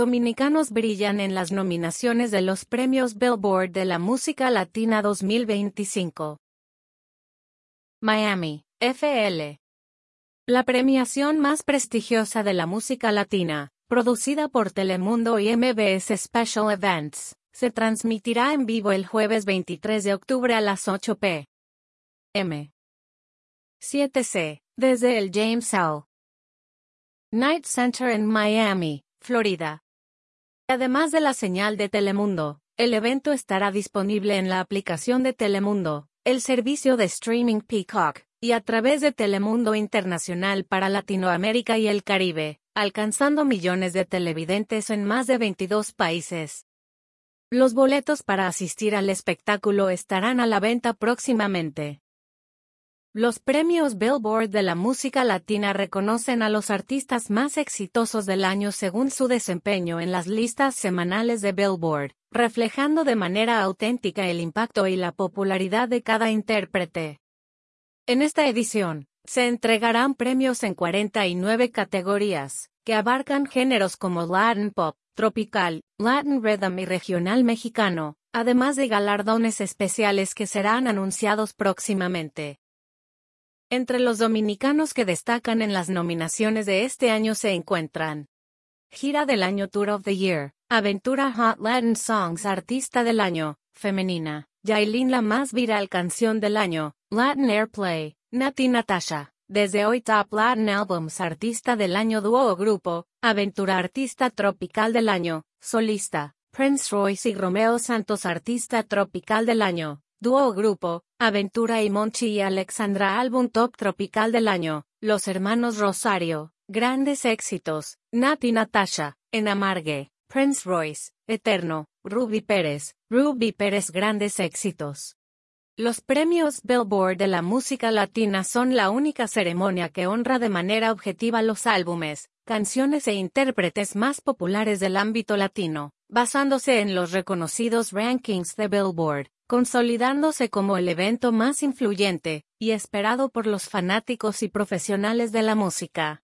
dominicanos brillan en las nominaciones de los Premios Billboard de la Música Latina 2025. Miami, FL. La premiación más prestigiosa de la música latina, producida por Telemundo y MBS Special Events, se transmitirá en vivo el jueves 23 de octubre a las 8 p.m. 7:00, desde el James L. Knight Center en Miami, Florida. Además de la señal de Telemundo, el evento estará disponible en la aplicación de Telemundo, el servicio de streaming Peacock, y a través de Telemundo Internacional para Latinoamérica y el Caribe, alcanzando millones de televidentes en más de 22 países. Los boletos para asistir al espectáculo estarán a la venta próximamente. Los premios Billboard de la música latina reconocen a los artistas más exitosos del año según su desempeño en las listas semanales de Billboard, reflejando de manera auténtica el impacto y la popularidad de cada intérprete. En esta edición, se entregarán premios en 49 categorías, que abarcan géneros como Latin Pop, Tropical, Latin Rhythm y Regional Mexicano, además de galardones especiales que serán anunciados próximamente. Entre los dominicanos que destacan en las nominaciones de este año se encuentran: Gira del Año Tour of the Year, Aventura Hot Latin Songs Artista del Año, Femenina, Yailin La Más Viral Canción del Año, Latin Airplay, Nati Natasha, Desde Hoy Top Latin Albums Artista del Año Dúo o Grupo, Aventura Artista Tropical del Año, Solista, Prince Royce y Romeo Santos Artista Tropical del Año, Dúo o Grupo, Aventura y Monchi y Alexandra Álbum Top Tropical del Año, Los Hermanos Rosario, Grandes Éxitos, Nati Natasha, En Amargue, Prince Royce, Eterno, Ruby Pérez Grandes Éxitos. Los premios Billboard de la música latina son la única ceremonia que honra de manera objetiva los álbumes, canciones e intérpretes más populares del ámbito latino, basándose en los reconocidos rankings de Billboard, consolidándose como el evento más influyente y esperado por los fanáticos y profesionales de la música.